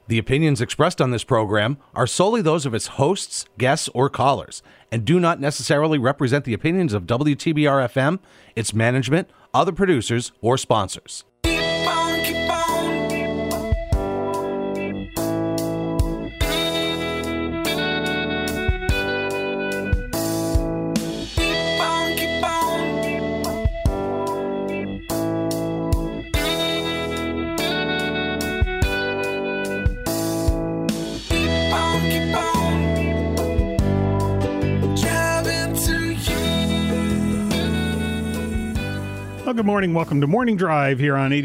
The opinions expressed on this program are solely those of its hosts, guests, or callers, and do not necessarily represent the opinions of WTBR-FM, its management, other producers, or sponsors. Well, good morning. Welcome to Morning Drive here on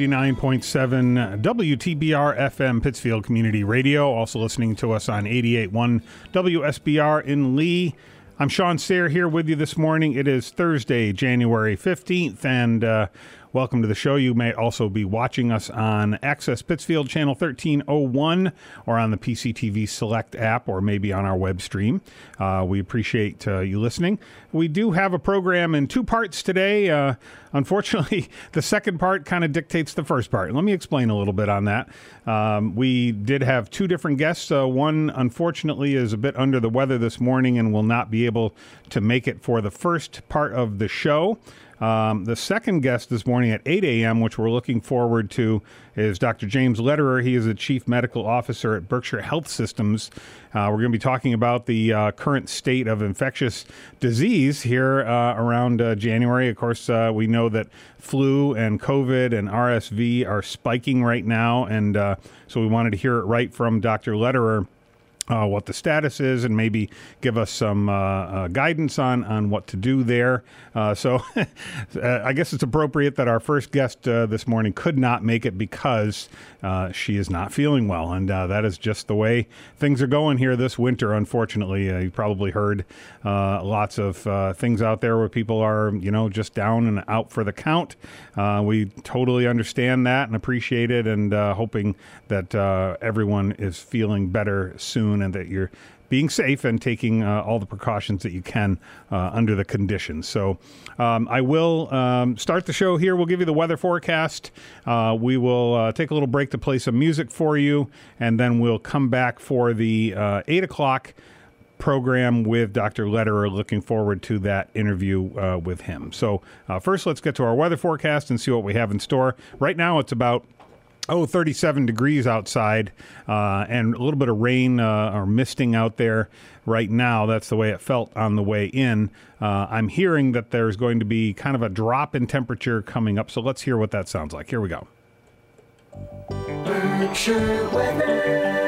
89.7 WTBR FM Pittsfield Community Radio. Also listening to us on 88.1 WSBR in Lee. I'm Sean Sayre here with you this morning. It is Thursday, January 15th, and welcome to the show. You may also be watching us on Access Pittsfield Channel 1301 or on the PCTV Select app or maybe on our web stream. We appreciate you listening. We do have a program in two parts today. Unfortunately, the second part kind of dictates the first part. Let me explain a little bit on that. We did have two different guests. One, unfortunately, is a bit under the weather this morning and will not be able to make it for the first part of the show. The second guest this morning at 8 a.m., which we're looking forward to, is Dr. James Lederer. He is the Chief Medical Officer at Berkshire Health Systems. We're going to be talking about the current state of infectious disease here around January. Of course, we know that flu and COVID and RSV are spiking right now, and so we wanted to hear it right from Dr. Lederer. What the status is and maybe give us some guidance on what to do there. So I guess it's appropriate that our first guest this morning could not make it because she is not feeling well. And that is just the way things are going here this winter, unfortunately. You probably heard lots of things out there where people are, just down and out for the count. We totally understand that and appreciate it, and hoping that everyone is feeling better soon and that you're being safe and taking all the precautions that you can under the conditions. So I will start the show here. We'll give you the weather forecast. We will take a little break to play some music for you, and then we'll come back for the 8 o'clock program with Dr. Lederer. Looking forward to that interview with him. So first, let's get to our weather forecast and see what we have in store. Right now, it's about 37 degrees outside and a little bit of rain or misting out there right now. That's the way it felt on the way in. I'm hearing that there's going to be kind of a drop in temperature coming up, so let's hear what that sounds like. Here we go. Berkshire weather.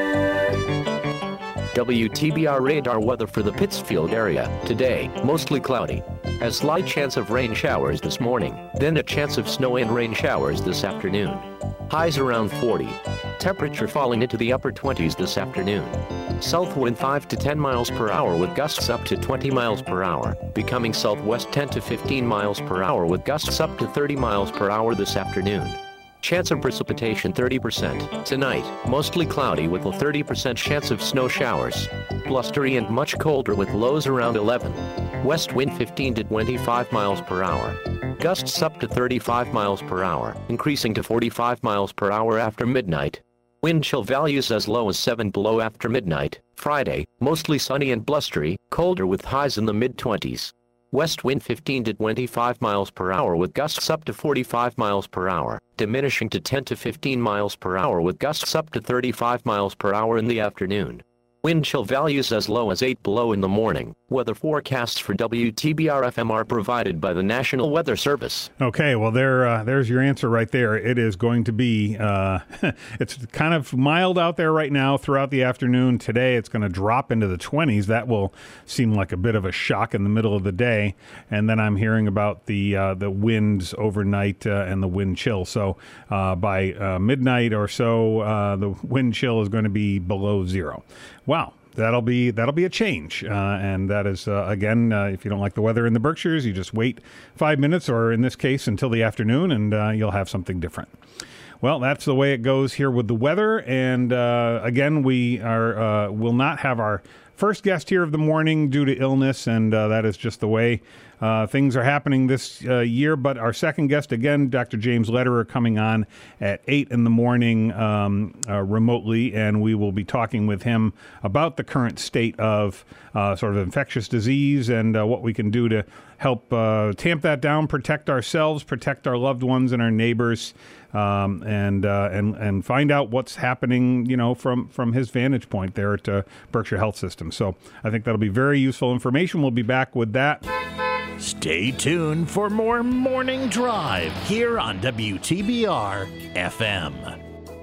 WTBR radar weather for the Pittsfield area. Today, mostly cloudy. A slight chance of rain showers this morning, then a chance of snow and rain showers this afternoon. Highs around 40. Temperature falling into the upper 20s this afternoon. South wind 5 to 10 miles per hour with gusts up to 20 miles per hour, becoming southwest 10 to 15 miles per hour with gusts up to 30 miles per hour this afternoon. Chance of precipitation 30%. Tonight, mostly cloudy with a 30% chance of snow showers. Blustery and much colder with lows around 11. West wind 15 to 25 miles per hour. Gusts up to 35 miles per hour, increasing to 45 miles per hour after midnight. Wind chill values as low as 7 below after midnight. Friday, mostly sunny and blustery, colder with highs in the mid-20s. West wind 15 to 25 miles per hour with gusts up to 45 miles per hour, diminishing to 10 to 15 miles per hour with gusts up to 35 miles per hour in the afternoon. Wind chill values as low as 8 below in the morning. Weather forecasts for WTBR-FM are provided by the National Weather Service. Okay, well, there's your answer right there. It is going to be, it's kind of mild out there right now throughout the afternoon. Today, it's going to drop into the 20s. That will seem like a bit of a shock in the middle of the day. And then I'm hearing about the winds overnight and the wind chill. So by midnight or so, the wind chill is going to be below zero. Wow, that'll be a change, and that is again, if you don't like the weather in the Berkshires, you just wait 5 minutes, or in this case, until the afternoon, and you'll have something different. Well, that's the way it goes here with the weather, and again, we will not have our first guest here of the morning due to illness, and that is just the way things are happening this year. But our second guest, again, Dr. James Lederer, coming on at 8 in the morning remotely, and we will be talking with him about the current state of sort of infectious disease and what we can do to help tamp that down, protect ourselves, protect our loved ones and our neighbors, and find out what's happening, from his vantage point there at Berkshire Health System. So I think that'll be very useful information. We'll be back with that. Stay tuned for more Morning Drive here on WTBR FM.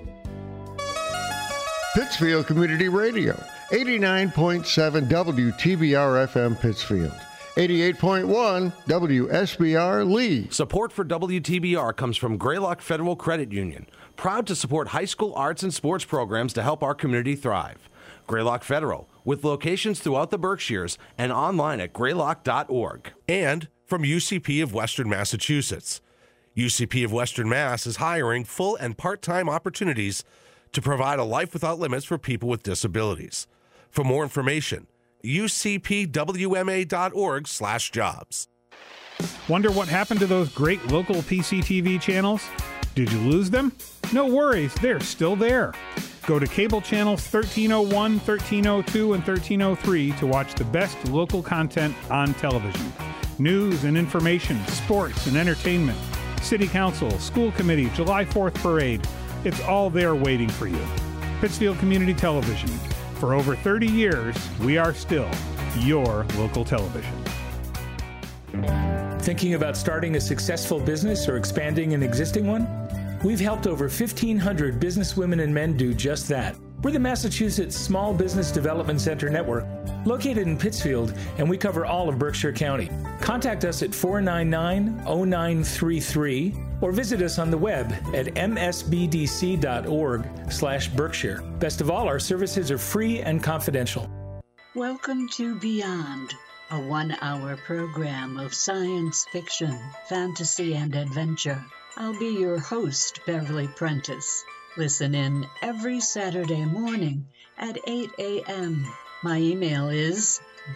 Pittsfield Community Radio, 89.7 WTBR FM Pittsfield, 88.1 WSBR Lee. Support for WTBR comes from Greylock Federal Credit Union, proud to support high school arts and sports programs to help our community thrive. Greylock Federal, with locations throughout the Berkshires and online at greylock.org. And from UCP of Western Massachusetts. UCP of Western Mass is hiring full and part-time opportunities to provide a life without limits for people with disabilities. For more information, ucpwma.org/jobs. Wonder what happened to those great local PCTV channels? Did you lose them? No worries, they're still there. Go to cable channels 1301, 1302, and 1303 to watch the best local content on television. News and information, sports and entertainment, city council, school committee, July 4th parade. It's all there waiting for you. Pittsfield Community Television. For over 30 years, we are still your local television. Thinking about starting a successful business or expanding an existing one? We've helped over 1,500 businesswomen and men do just that. We're the Massachusetts Small Business Development Center Network, located in Pittsfield, and we cover all of Berkshire County. Contact us at 499-0933 or visit us on the web at msbdc.org/Berkshire. Best of all, our services are free and confidential. Welcome to Beyond, a 1-hour program of science fiction, fantasy, and adventure. I'll be your host, Beverly Prentice. Listen in every Saturday morning at 8 a.m. My email is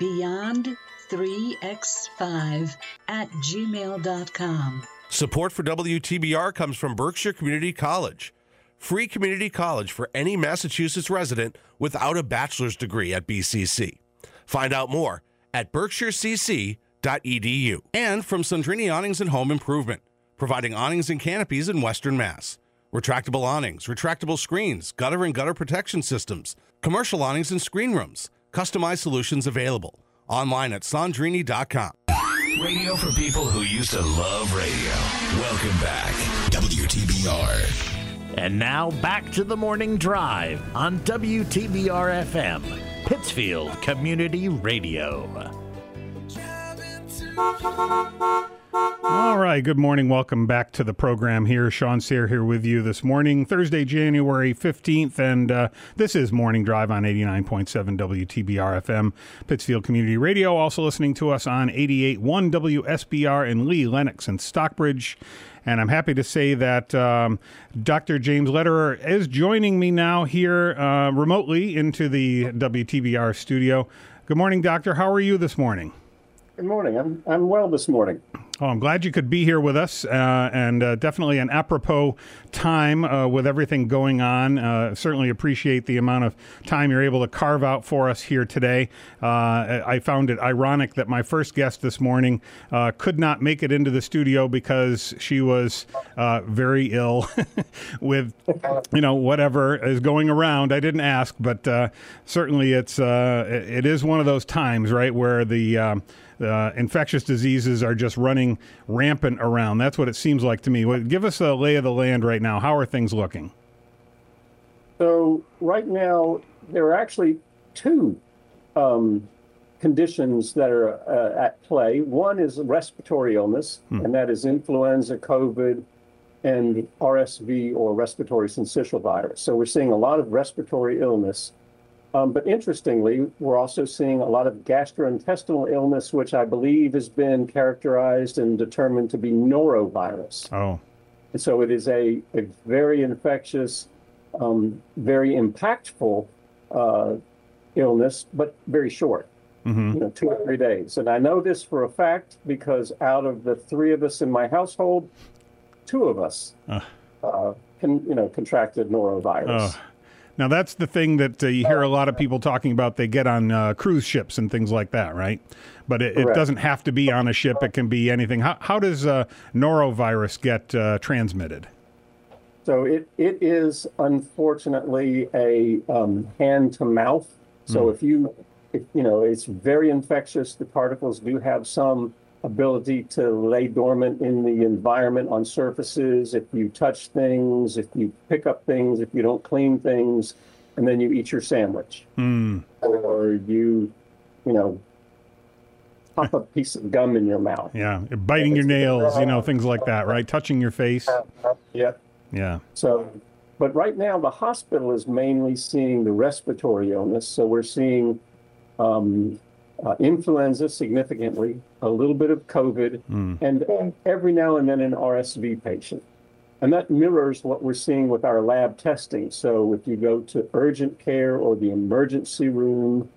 beyond3x5@gmail.com. Support for WTBR comes from Berkshire Community College. Free community college for any Massachusetts resident without a bachelor's degree at BCC. Find out more at berkshirecc.edu. And from Sandrini Awnings and Home Improvement, providing awnings and canopies in Western Mass. Retractable awnings, retractable screens, gutter and gutter protection systems, commercial awnings and screen rooms, customized solutions available. Online at Sandrini.com. Radio for people who used to love radio. Welcome back, WTBR. And now back to the Morning Drive on WTBR FM, Pittsfield Community Radio. All right, good morning. Welcome back to the program here. Sean Sayre here with you this morning, Thursday, January 15th, and this is Morning Drive on 89.7 WTBR FM, Pittsfield Community Radio. Also listening to us on 88.1 WSBR in Lee, Lenox, and Stockbridge. And I'm happy to say that Dr. James Lederer is joining me now here remotely into the WTBR studio. Good morning, Doctor. How are you this morning? Good morning. I'm well this morning. Oh, I'm glad you could be here with us, and definitely an apropos time with everything going on. Certainly appreciate the amount of time you're able to carve out for us here today. I found it ironic that my first guest this morning could not make it into the studio because she was very ill with, whatever is going around. I didn't ask, but certainly it is one of those times, right, where the infectious diseases are just running rampant around. That's what it seems like to me. Give us a lay of the land right now. How are things looking? So right now, there are actually two conditions that are at play. One is a respiratory illness, and that is influenza, COVID, and RSV, or respiratory syncytial virus. So we're seeing a lot of respiratory illness. But interestingly, we're also seeing a lot of gastrointestinal illness, which I believe has been characterized and determined to be norovirus. Oh. And so it is a very infectious, very impactful illness, but very short, 2 or 3 days. And I know this for a fact because out of the 3 of us in my household, 2 of us contracted norovirus. Now, that's the thing that you hear a lot of people talking about. They get on cruise ships and things like that, right? But it doesn't have to be on a ship. It can be anything. How does norovirus get transmitted? So it is unfortunately a hand to mouth. So if it's very infectious. The particles do have some ability to lay dormant in the environment on surfaces. If you touch things, if you pick up things, if you don't clean things, and then you eat your sandwich, or you pop a piece of gum in your mouth. Yeah, biting your nails, things like that, right? Touching your face. Yeah. So, but right now the hospital is mainly seeing the respiratory illness. So we're seeing influenza significantly, a little bit of COVID, and every now and then an RSV patient. And that mirrors what we're seeing with our lab testing. So if you go to urgent care or the emergency room,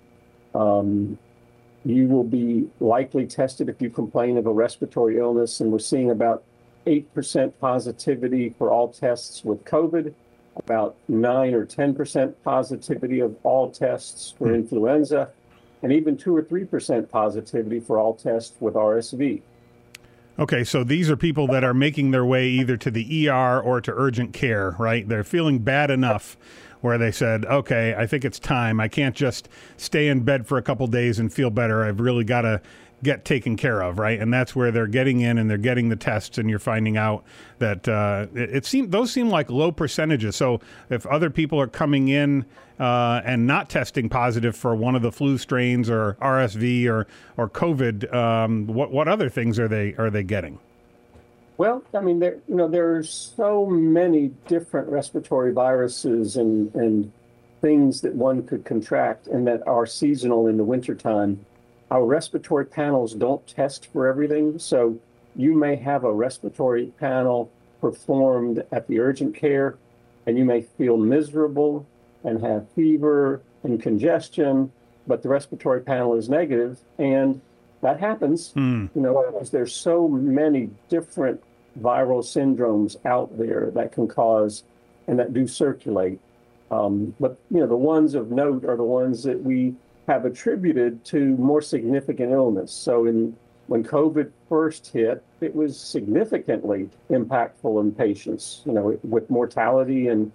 you will be likely tested if you complain of a respiratory illness. And we're seeing about 8% positivity for all tests with COVID, about 9 or 10% positivity of all tests for influenza, and even 2 or 3% positivity for all tests with RSV. Okay, so these are people that are making their way either to the ER or to urgent care, right? They're feeling bad enough where they said, okay, I think it's time. I can't just stay in bed for a couple days and feel better. I've really got to get taken care of, right? And that's where they're getting in and they're getting the tests, and you're finding out that those seem like low percentages. So if other people are coming in and not testing positive for one of the flu strains or RSV or COVID, what other things are they getting? Well, I mean, there's so many different respiratory viruses and things that one could contract and that are seasonal in the wintertime. Our respiratory panels don't test for everything. So you may have a respiratory panel performed at the urgent care, and you may feel miserable and have fever and congestion, but the respiratory panel is negative, and that happens. Because there's so many different viral syndromes out there that can cause and that do circulate. But the ones of note are the ones that we have attributed to more significant illness. So when COVID first hit, it was significantly impactful in patients, with mortality and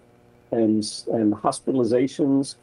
hospitalizations.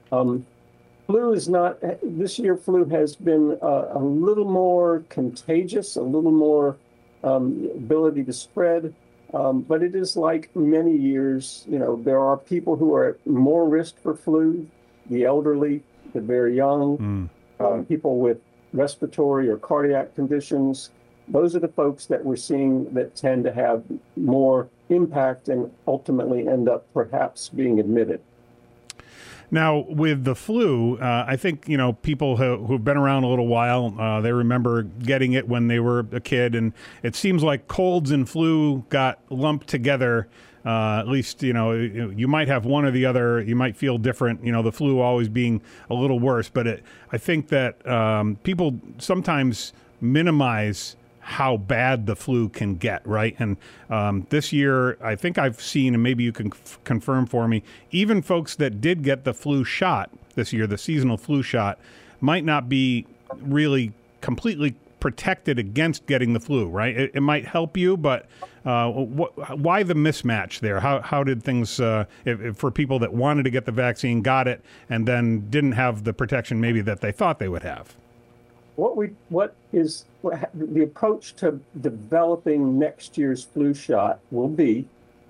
Flu is not, this year flu has been a little more contagious, a little more ability to spread, but it is like many years, there are people who are at more risk for flu, the elderly, the very young, people with respiratory or cardiac conditions. Those are the folks that we're seeing that tend to have more impact and ultimately end up perhaps being admitted. Now, with the flu, I think, people who've been around a little while, they remember getting it when they were a kid. And it seems like colds and flu got lumped together. At least, you might have one or the other. You might feel different, the flu always being a little worse. But I think that people sometimes minimize how bad the flu can get, right? And this year, I think I've seen, and maybe you can confirm for me, even folks that did get the flu shot this year, the seasonal flu shot, might not be really completely protected against getting the flu, right? It might help you, but why the mismatch there? How did things, if for people that wanted to get the vaccine, got it, and then didn't have the protection maybe that they thought they would have? What is the approach to developing next year's flu shot will be,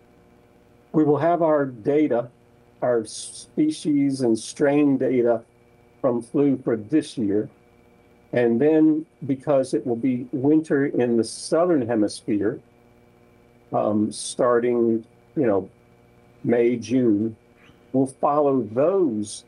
we will have our data, our species and strain data from flu for this year. And then because it will be winter in the southern hemisphere, starting, May, June, we'll follow those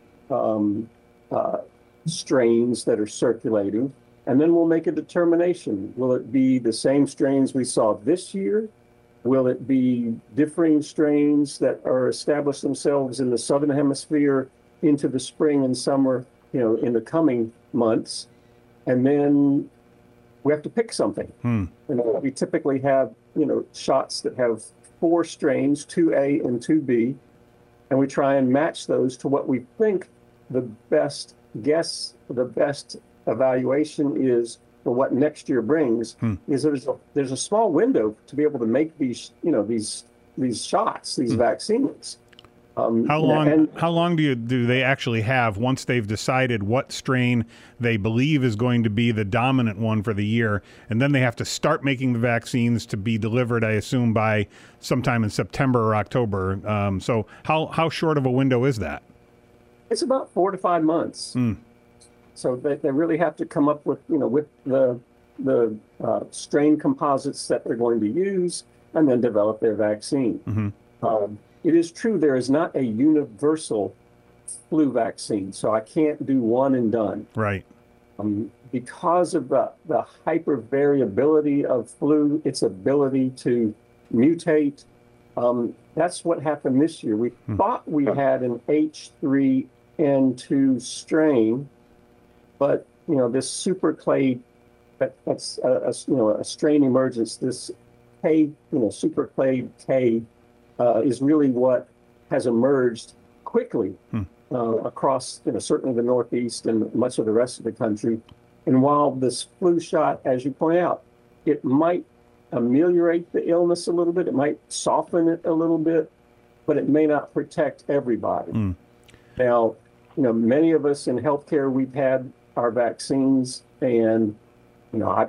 strains that are circulating, and then we'll make a determination. Will it be the same strains we saw this year? Will it be differing strains that are established themselves in the southern hemisphere into the spring and summer, in the coming months. And then we have to pick something. We typically have, shots that have 4 strains, 2A and 2B, and we try and match those to what we think the best evaluation is for what next year brings. Is there's a small window to be able to make these shots, these vaccines. How long do they actually have once they've decided what strain they believe is going to be the dominant one for the year, and then they have to start making the vaccines to be delivered, I assume, by sometime in September or October. So how short of a window is that? It's about 4 to 5 months. So they really have to come up with the strain composites that they're going to use, and then develop their vaccine. It is true there is not a universal flu vaccine, so I can't do one and done. Right. Because of the hyper variability of flu, its ability to mutate. That's what happened this year. We thought we had an H3N2 strain, but this super clade, that's a strain emergence. This K, super clade K, is really what has emerged quickly across, certainly the Northeast and much of the rest of the country. And while this flu shot, as you point out, it might ameliorate the illness a little bit, it might soften it a little bit, but it may not protect everybody. Now, many of us in healthcare, we've had our vaccines, and I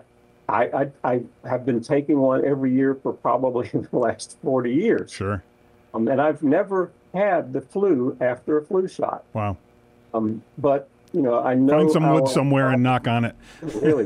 have been taking one every year for probably the last 40 years. Sure. And I've never had the flu after a flu shot. Wow. But, I know... Find some wood somewhere and knock on it. Really.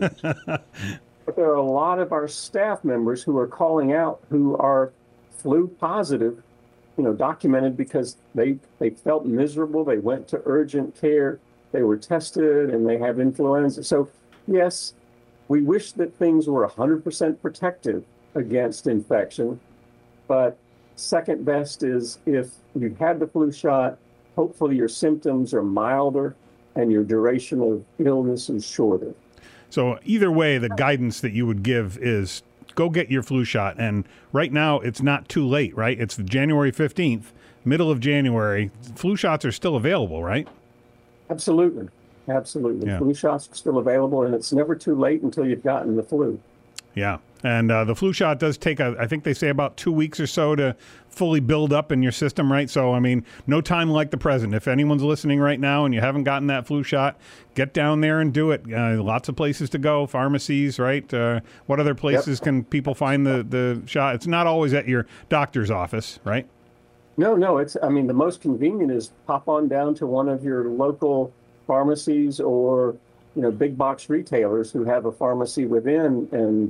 But there are a lot of our staff members who are calling out who are flu positive, documented because they felt miserable. They went to urgent care. They were tested and they have influenza. So, yes, we wish that things were 100% protective against infection, but second best is if you've had the flu shot, hopefully your symptoms are milder and your duration of illness is shorter. So either way, the guidance that you would give is go get your flu shot. And right now, it's not too late, right? It's January 15th, middle of January. Flu shots are still available, right? Absolutely. Absolutely. Yeah. Flu shots are still available, and it's never too late until you've gotten the flu. Yeah. And the flu shot does take, I think they say about 2 weeks or so to fully build up in your system, right? So, I mean, no time like the present. If anyone's listening right now and you haven't gotten that flu shot, get down there and do it. Lots of places to go, pharmacies, right? What other places can people find the shot? It's not always at your doctor's office, right? No. The most convenient is pop on down to one of your local pharmacies or, big box retailers who have a pharmacy within, and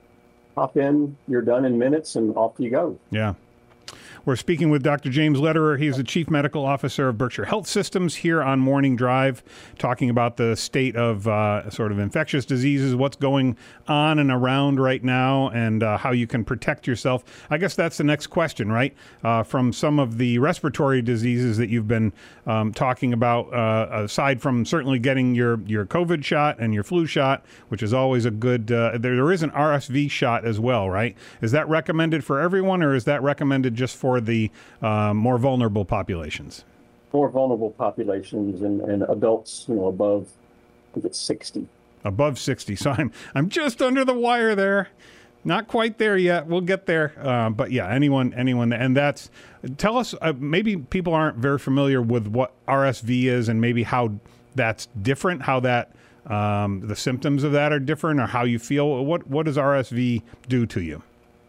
hop in, you're done in minutes, and off you go. Yeah. We're speaking with Dr. James Lederer. He's the Chief Medical Officer of Berkshire Health Systems here on Morning Drive, talking about the state of sort of infectious diseases, what's going on and around right now, and how you can protect yourself. I guess that's the next question, right? From some of the respiratory diseases that you've been talking about, aside from certainly getting your COVID shot and your flu shot, which is always a good, there is an RSV shot as well, right? Is that recommended for everyone, or is that recommended just for the more vulnerable populations? More vulnerable populations and adults, above, I think it's 60. Above 60. So I'm just under the wire there. Not quite there yet. We'll get there. But yeah, anyone. And that's, tell us, maybe people aren't very familiar with what RSV is and maybe how that's different, how that, the symptoms of that are different, or how you feel. What does RSV do to you?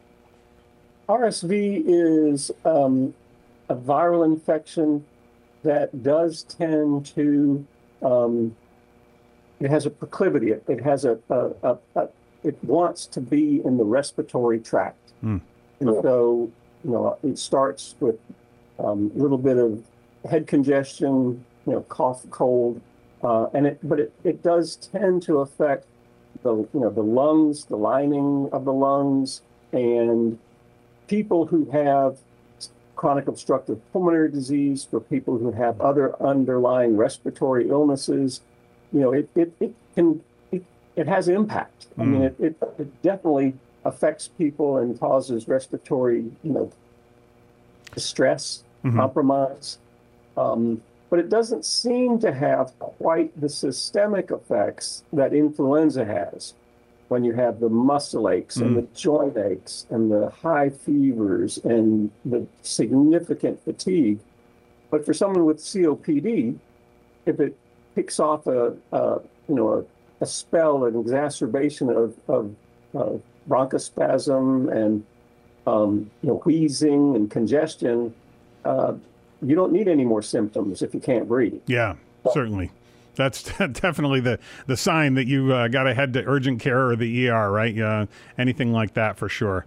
RSV is a viral infection that does tend to, it has a proclivity. It has it wants to be in the respiratory tract. And so, it starts with a little bit of head congestion, cough, cold, but it does tend to affect the lungs, the lining of the lungs, and people who have chronic obstructive pulmonary disease, for people who have other underlying respiratory illnesses. You know, it has impact. I mean, it definitely affects people and causes respiratory, distress, compromise. But it doesn't seem to have quite the systemic effects that influenza has, when you have the muscle aches and the joint aches and the high fevers and the significant fatigue. But for someone with COPD, if it picks off a spell, an exacerbation of bronchospasm and wheezing and congestion, you don't need any more symptoms if you can't breathe. Yeah, certainly. That's definitely the sign that you got to head to urgent care or the ER, right? Anything like that for sure.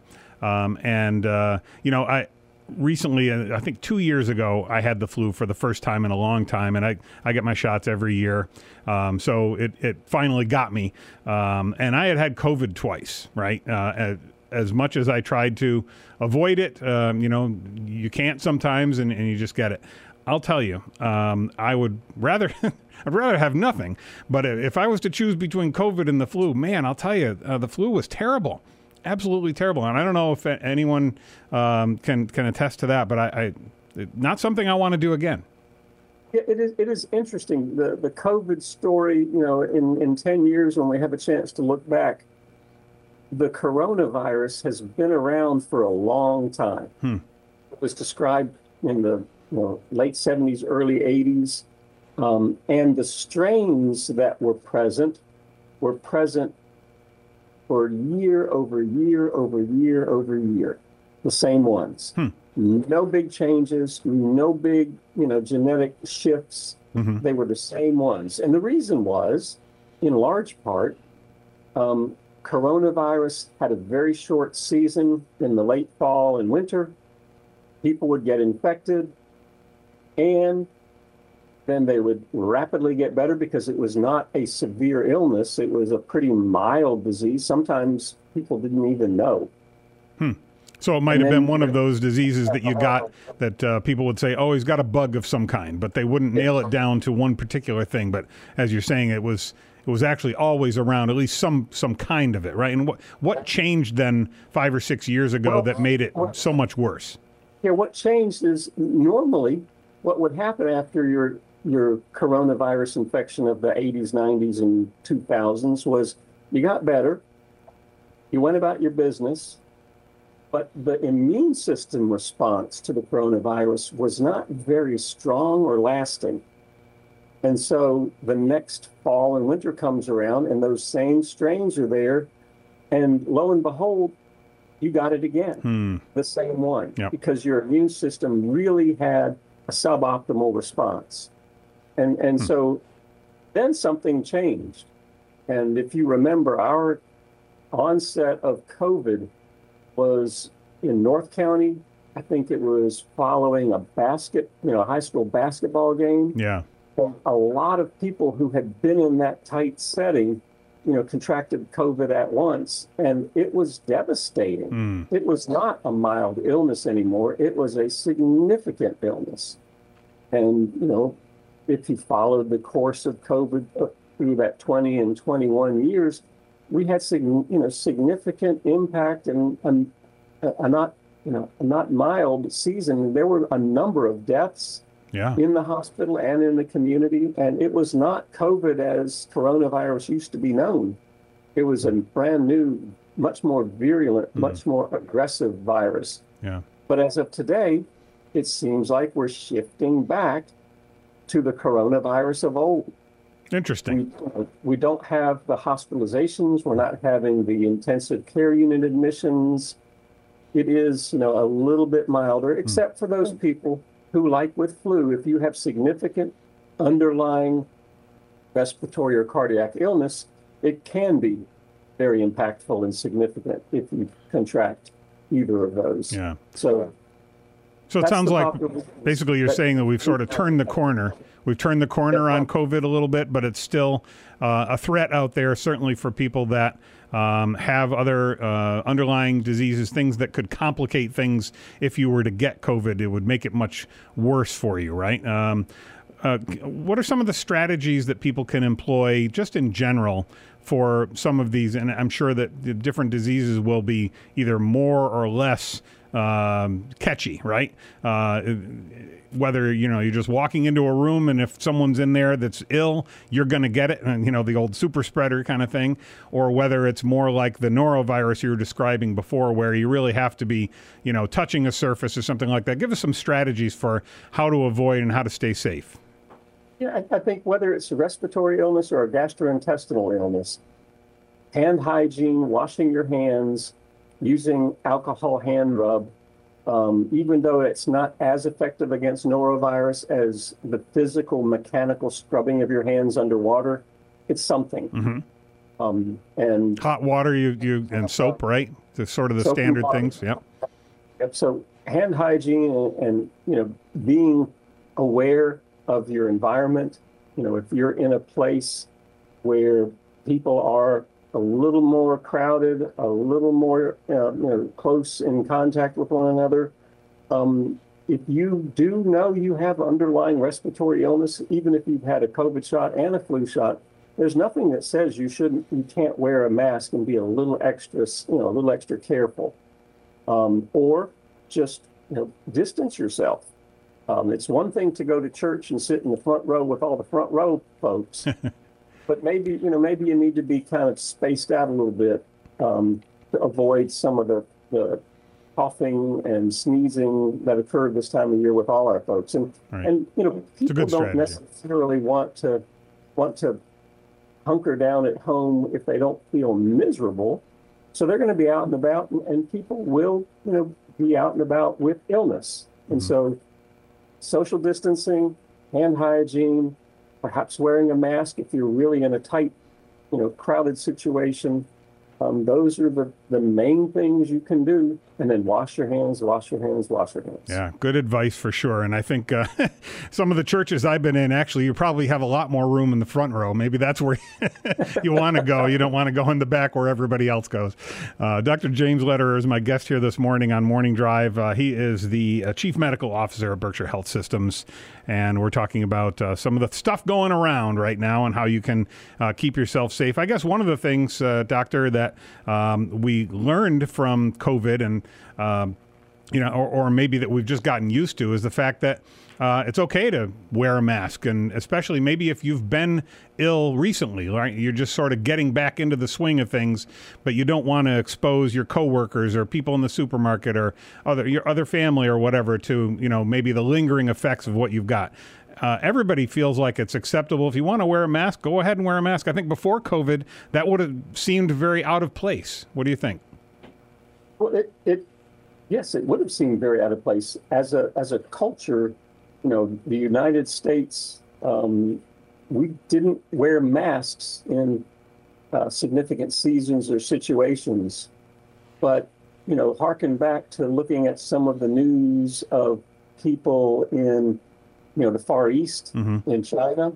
I recently, I think 2 years ago, I had the flu for the first time in a long time, and I get my shots every year. So it finally got me. And I had COVID twice, right? As much as I tried to avoid it, you can't sometimes, and you just get it. I'll tell you, I would rather I'd rather have nothing. But if I was to choose between COVID and the flu, man, I'll tell you, the flu was terrible, absolutely terrible. And I don't know if anyone can attest to that, but I not something I want to do again. It is interesting, the COVID story. In 10 years, when we have a chance to look back, the coronavirus has been around for a long time. It was described in the late 70s, early 80s. And the strains that were present for year over year over year over year, the same ones. No big changes, no big, genetic shifts. They were the same ones. And the reason was, in large part, coronavirus had a very short season in the late fall and winter. People would get infected, and then they would rapidly get better because it was not a severe illness. It was a pretty mild disease. Sometimes people didn't even know. So it might have been one of those diseases that you got that people would say, oh, he's got a bug of some kind, but they wouldn't nail it down to one particular thing. But as you're saying, it was actually always around, at least some kind of it, right? And what changed then 5 or 6 years ago that made it so much worse? Yeah, what changed is normally what would happen after your coronavirus infection of the 80s, 90s, and 2000s was you got better, you went about your business, but the immune system response to the coronavirus was not very strong or lasting. And so the next fall and winter comes around, and those same strains are there, and lo and behold, you got it again, the same one, because your immune system really had a suboptimal response. And so then something changed. And if you remember, our onset of COVID was in North County. I think it was following a high school basketball game. Yeah. A lot of people who had been in that tight setting, contracted COVID at once, and it was devastating. It was not a mild illness anymore. It was a significant illness. And, if you followed the course of COVID through that 20 and 21 years, we had significant impact and a not mild season. There were a number of deaths in the hospital and in the community, and it was not COVID as coronavirus used to be known. It was a brand new, much more virulent, much more aggressive virus. Yeah. But as of today, it seems like we're shifting back to the coronavirus of old. Interesting. We don't have the hospitalizations. We're not having the intensive care unit admissions. It is, a little bit milder, except for those people who, like with flu, if you have significant underlying respiratory or cardiac illness, it can be very impactful and significant if you contract either of those. Yeah. So it sounds like basically you're saying that we've sort of turned the corner. We've turned the corner on COVID a little bit, but it's still a threat out there, certainly for people that have other underlying diseases, things that could complicate things. If you were to get COVID, it would make it much worse for you, right? What are some of the strategies that people can employ just in general for some of these? And I'm sure that the different diseases will be either more or less catchy, right? Whether, you're just walking into a room and if someone's in there that's ill, you're going to get it, and, the old super spreader kind of thing, or whether it's more like the norovirus you were describing before, where you really have to be, touching a surface or something like that. Give us some strategies for how to avoid and how to stay safe. Yeah, I think whether it's a respiratory illness or a gastrointestinal illness, hand hygiene, washing your hands, using alcohol hand rub, even though it's not as effective against norovirus as the physical mechanical scrubbing of your hands underwater, it's something. Mm-hmm. And hot water, and soap, right? The sort of the standard things. Yep. So hand hygiene and being aware of your environment. If you're in a place where people are a little more crowded, a little more close in contact with one another. If you do know you have underlying respiratory illness, even if you've had a COVID shot and a flu shot, there's nothing that says you can't wear a mask and be a little extra careful, or just distance yourself. It's one thing to go to church and sit in the front row with all the front row folks. But maybe you need to be kind of spaced out a little bit to avoid some of the coughing and sneezing that occurred this time of year with all our folks. And people don't necessarily want to hunker down at home if they don't feel miserable. So they're going to be out and about, and people will be out and about with illness. And so social distancing, hand hygiene, perhaps wearing a mask if you're really in a tight, crowded situation. Those are the main things you can do. And then wash your hands, wash your hands, wash your hands. Yeah, good advice for sure. And I think some of the churches I've been in, actually, you probably have a lot more room in the front row. Maybe that's where you want to go. You don't want to go in the back where everybody else goes. Dr. James Lederer is my guest here this morning on Morning Drive. He is the Chief Medical Officer of Berkshire Health Systems. And we're talking about some of the stuff going around right now and how you can keep yourself safe. I guess one of the things, Doctor, that we learned from COVID and or maybe that we've just gotten used to is the fact that it's okay to wear a mask, and especially maybe if you've been ill recently, right? You're just sort of getting back into the swing of things, but you don't want to expose your coworkers or people in the supermarket or your other family or whatever to, maybe the lingering effects of what you've got. Everybody feels like it's acceptable. If you want to wear a mask, go ahead and wear a mask. I think before COVID, that would have seemed very out of place. What do you think? Well, yes, it would have seemed very out of place as a culture. The United States, we didn't wear masks in significant seasons or situations, but harken back to looking at some of the news of people in the Far East, in China,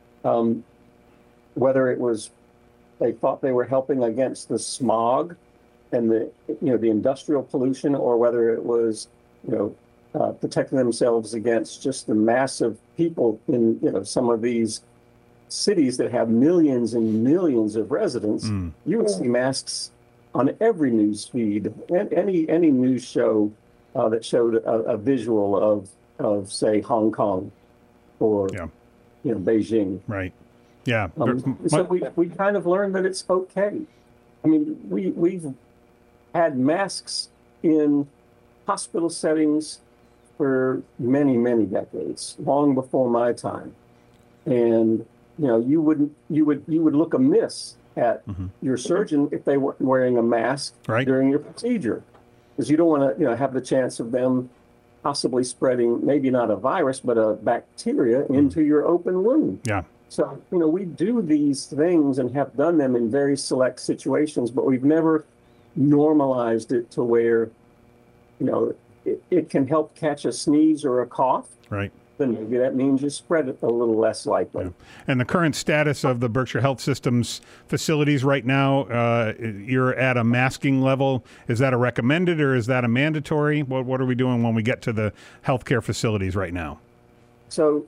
whether it was they thought they were helping against the smog and the industrial pollution, or whether it was protecting themselves against just the massive people in some of these cities that have millions and millions of residents. You would see masks on every news feed, and any news show that showed a visual of say Hong Kong or Beijing. Right. Yeah. So we kind of learned that it's okay. I mean, we've had masks in hospital settings for many, many decades, long before my time. And you would look amiss at your surgeon if they weren't wearing a mask during your procedure, because you don't want to have the chance of them possibly spreading maybe not a virus but a bacteria into your open wound. Yeah. So we do these things and have done them in very select situations, but we've never normalized it to where it can help catch a sneeze or a cough, Right. then maybe that means you spread it a little less likely. Yeah. And the current status of the Berkshire Health System's facilities right now, you're at a masking level. Is that a recommended or is that a mandatory? What are we doing when we get to the healthcare facilities right now? So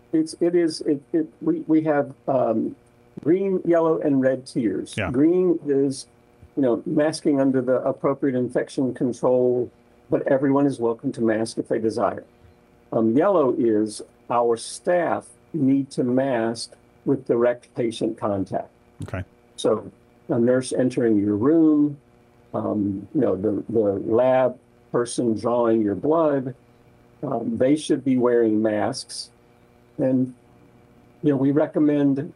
we have green, yellow, and red tiers. Yeah. Green is, masking under the appropriate infection control, but everyone is welcome to mask if they desire. Yellow is our staff need to mask with direct patient contact. Okay. So a nurse entering your room, the lab person drawing your blood, they should be wearing masks. And, we recommend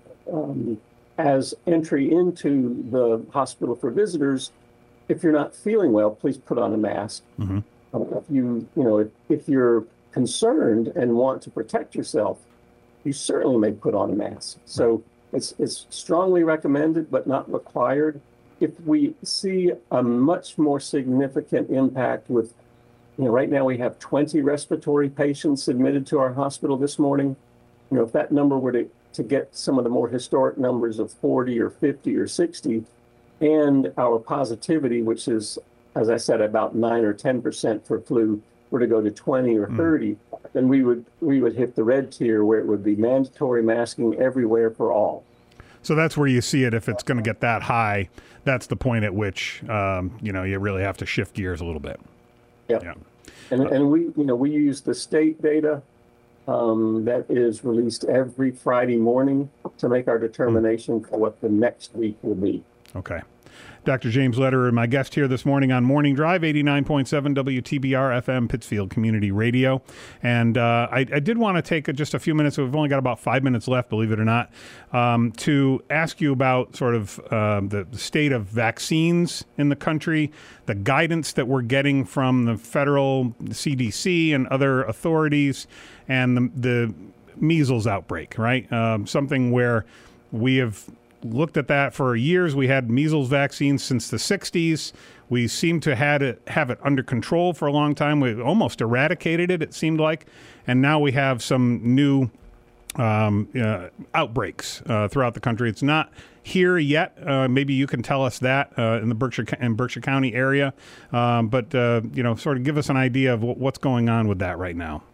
as entry into the hospital for visitors, if you're not feeling well, please put on a mask. Mm-hmm. If you're concerned and want to protect yourself, you certainly may put on a mask. So it's strongly recommended, but not required. If we see a much more significant impact with, right now we have 20 respiratory patients admitted to our hospital this morning. If that number were to get some of the more historic numbers of 40 or 50 or 60, and our positivity, which is, as I said, about 9 or 10% for flu, were to go to 20 or 30, then we would hit the red tier where it would be mandatory masking everywhere for all. So that's where you see it. If it's going to get that high, that's the point at which you really have to shift gears a little bit. Yep. Yeah. And we use the state data that is released every Friday morning to make our determination for what the next week will be. Okay. Dr. James Lederer, my guest here this morning on Morning Drive, 89.7 WTBR FM, Pittsfield Community Radio. And I did want to take just a few minutes, we've only got about 5 minutes left, believe it or not, to ask you about sort of the state of vaccines in the country, the guidance that we're getting from the federal CDC and other authorities, and the measles outbreak, right? Something where we have looked at that for years. We had measles vaccines since the 60s. We seem to have it under control for a long time. We almost eradicated it seemed like. And now we have some new outbreaks throughout the country. It's not here yet. Maybe you can tell us that in the Berkshire County area. But sort of give us an idea of what's going on with that right now.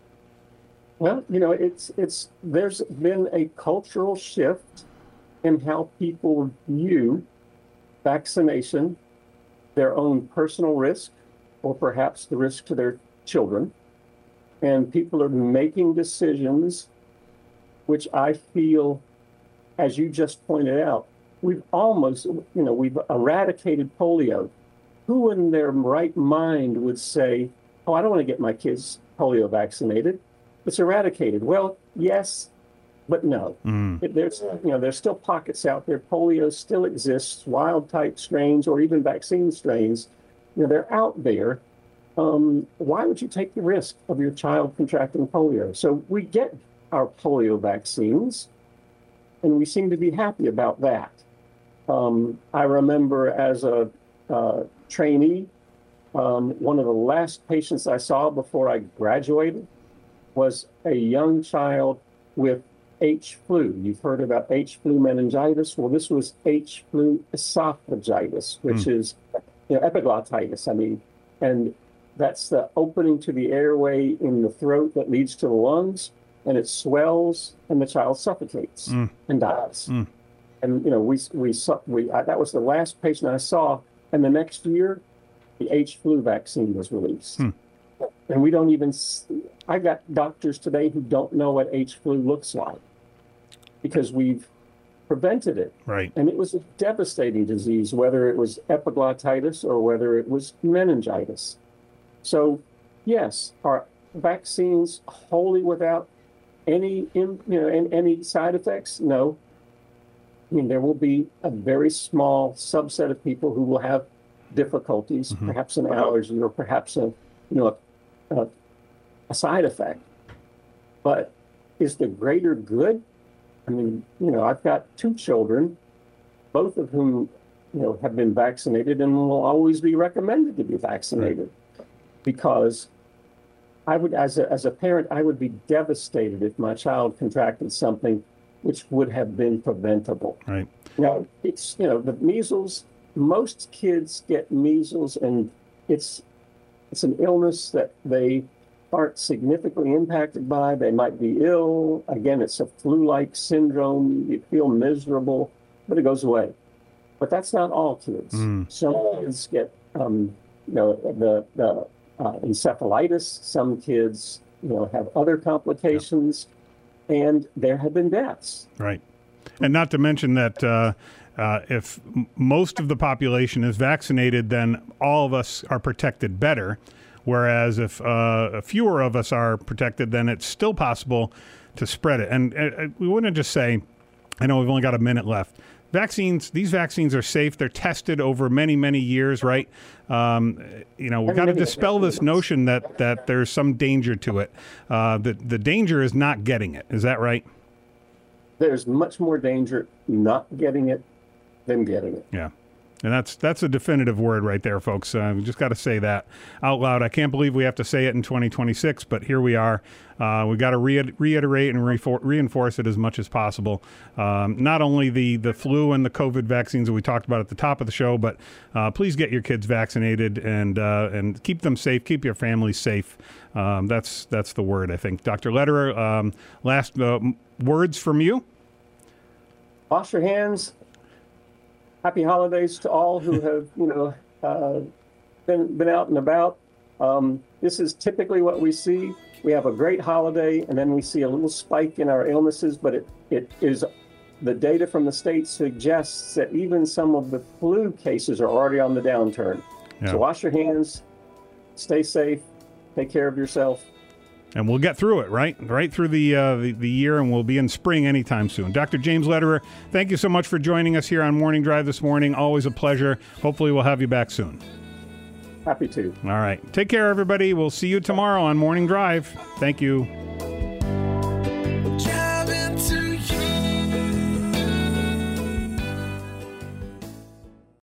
Well, there's been a cultural shift in how people view vaccination, their own personal risk, or perhaps the risk to their children. And people are making decisions, which I feel, as you just pointed out, we've almost, we've eradicated polio. Who in their right mind would say, oh, I don't want to get my kids polio vaccinated? It's eradicated. Well, yes, but no. There's still pockets out there. Polio still exists, wild type strains or even vaccine strains. They're out there. Why would you take the risk of your child contracting polio? So we get our polio vaccines, and we seem to be happy about that. I remember as a trainee, one of the last patients I saw before I graduated was a young child with H. flu. You've heard about H. flu meningitis. Well, this was H. flu esophagitis, which is epiglottitis. And that's the opening to the airway in the throat that leads to the lungs, and it swells, and the child suffocates and dies. And that was the last patient I saw. And the next year, the H. flu vaccine was released. And we don't even. I got doctors today who don't know what H. flu looks like because we've prevented it. Right. And it was a devastating disease, whether it was epiglottitis or whether it was meningitis. So, yes, are vaccines wholly without any side effects? No. There will be a very small subset of people who will have difficulties, perhaps an allergy or perhaps a side effect. But is the greater good? I've got 2 children, both of whom, have been vaccinated and will always be recommended to be vaccinated. because I would, as a parent, I would be devastated if my child contracted something which would have been preventable. Right. Now, it's, the measles, most kids get measles, and it's an illness that they aren't significantly impacted by. They might be ill. Again, it's a flu-like syndrome. You feel miserable, but it goes away. But that's not all kids. Some kids get, the encephalitis. Some kids, have other complications, and there have been deaths. Right. And not to mention that if most of the population is vaccinated, then all of us are protected better. Whereas if fewer of us are protected, then it's still possible to spread it. And we wouldn't just say, I know we've only got a minute left. These vaccines are safe. They're tested over many, many years, right? We've got to dispel this notion that there's some danger to it. The danger is not getting it. Is that right? There's much more danger not getting it than getting it. Yeah. And that's a definitive word right there, folks. We just got to say that out loud. I can't believe we have to say it in 2026, but here we are. We got to reiterate and reinforce it as much as possible. Not only the flu and the COVID vaccines that we talked about at the top of the show, but please get your kids vaccinated and keep them safe. Keep your families safe. That's the word, I think. Dr. Lederer, last words from you. Wash your hands. Happy holidays to all who have, been out and about. This is typically what we see. We have a great holiday, and then we see a little spike in our illnesses, but it is the data from the state suggests that even some of the flu cases are already on the downturn. Yeah. So wash your hands, stay safe, take care of yourself. And we'll get through it, right through the year, and we'll be in spring anytime soon. Dr. James Lederer, thank you so much for joining us here on Morning Drive this morning. Always a pleasure. Hopefully we'll have you back soon. Happy to. All right. Take care, everybody. We'll see you tomorrow on Morning Drive. Thank you.